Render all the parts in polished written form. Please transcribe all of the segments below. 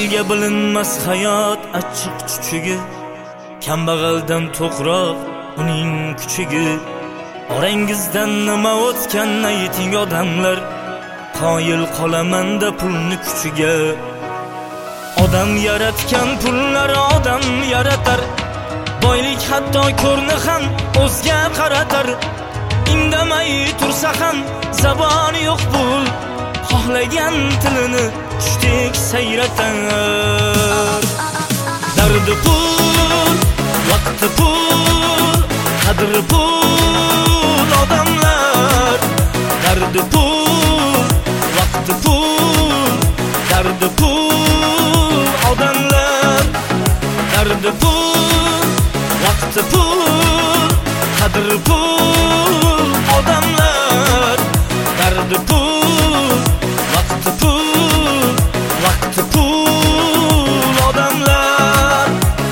Elga bilinmas hayot achchiq chuchugi, kambag'aldan to'qroq uning kuchugi. Orangizdan nima o'tgan ayting odamlar, qoyil qolaman-da pulni kuchiga. Odam yaratgan pullar odam yaratar, boylik hatto ko'rni ham o'zga qaratar. Indamay tursa ham zaboni yo'q pul, xohlagan tilini tushdek sayratar. Dardi pul, vaqti pul, qadri pul odamlar. Dardi pul, vaqti pul, dardi pul odamlar. Dardi pul, vaqti pul, qadri pul odamlar. Dardi pul, vaqti pul, vaqti pul odamlar.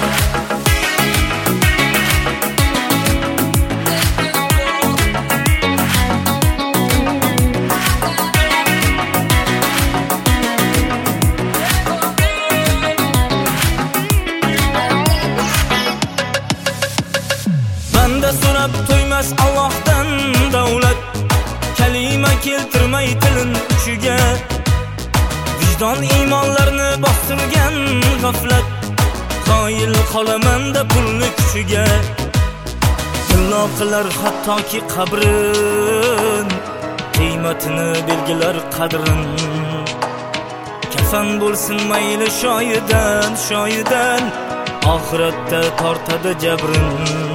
Banda so'rab to'ymas Allohdan davlat, kalima keltirmay tilin uchiga. Vijdon iymonlarni bostirgan g'aflat, qoyil qolaman-da pulni kuchiga. Tillo qilar hattoki qabrin, qiymatini belgilar qadrin. Kafan bo'lsin mayli shoyidan, shoyidan, oxiratda tortadi jabrin.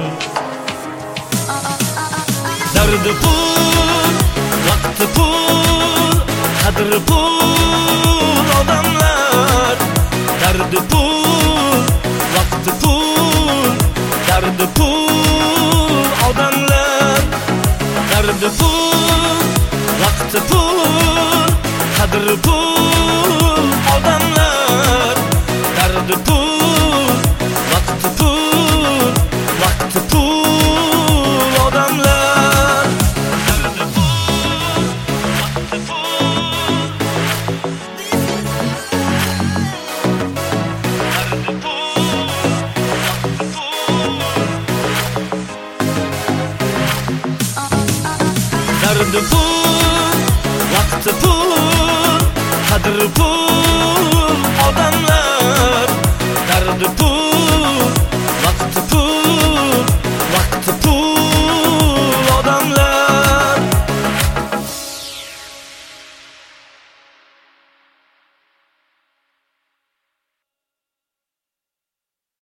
Dardi pul, vaqti pul, qadri pul odamlar. Dardi pul, vaqti pul, dardi pul odamlar. Dardi pul, vaqti pul, qadri pul odamlar. Dardi pul, vaqti pul, vaqti pul odamlar. Dardi pul,